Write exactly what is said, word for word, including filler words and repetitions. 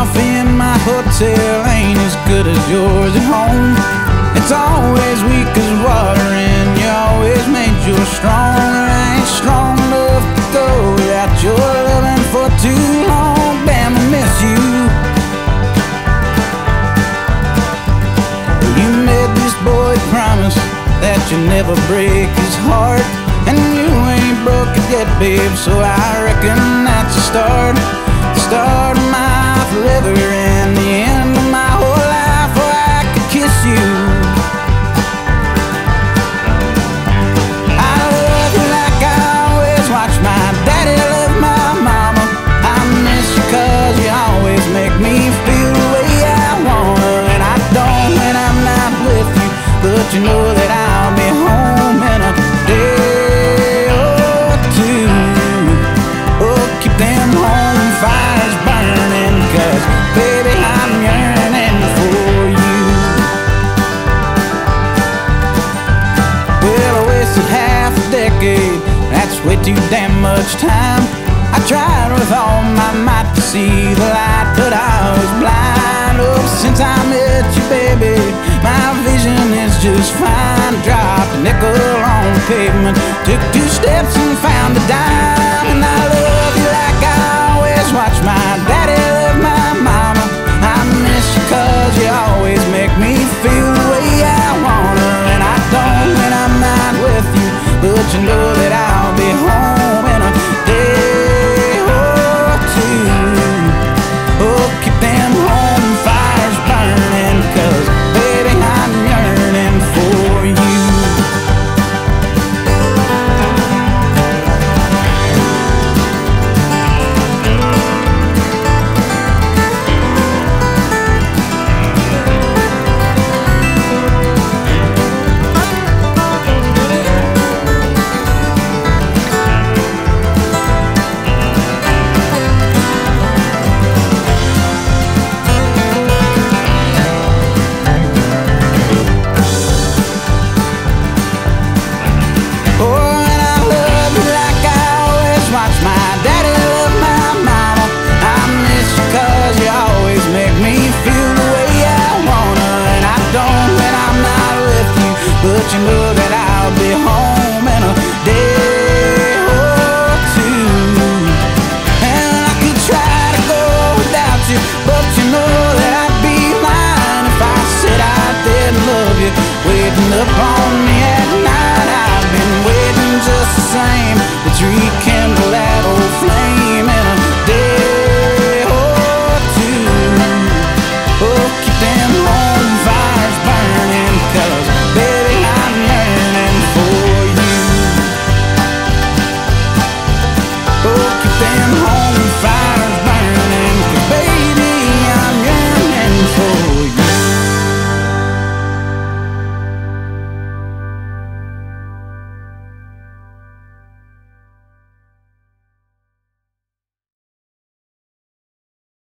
coffee in my hotel ain't as good as yours at home. It's always weak as water and you always made yours strong. And I ain't strong enough to go without your loving for too long. Damn, I miss you. You made this boy promise that you'd never break his heart, and you ain't broke it yet, babe, so I reckon that's a start. The start of my forever and the end of my whole life, where I could kiss you. I love you like I always watch my daddy love my mama. I miss you cause you always make me feel the way I wanna. And I don't when I'm not with you, but you know that I'll be home in a day or two. Oh, keep them home fires burning, cause baby I'm yearning for you. Well, I wasted half a decade, that's way too damn much time. I tried with all my might to see the light, but I was blind. Oh, since I met you, baby, my vision is just fine. Dropped a nickel on the pavement, took two steps and found a dime. And I love you like I always watch my daddy love my mama. I miss you cause you always make me feel the way I wanna. And I don't when I'm not with you, but you know that I'll be home in a day or two. Oh, keep them home fires burning, cause baby I'm yearning for you. But you know that I'll be home in a day or two. And I could try to go without you, but you know that I'd be lying if I said I didn't love you. Waiting up on me at night, I've been waiting just the same to rekindle that old flame.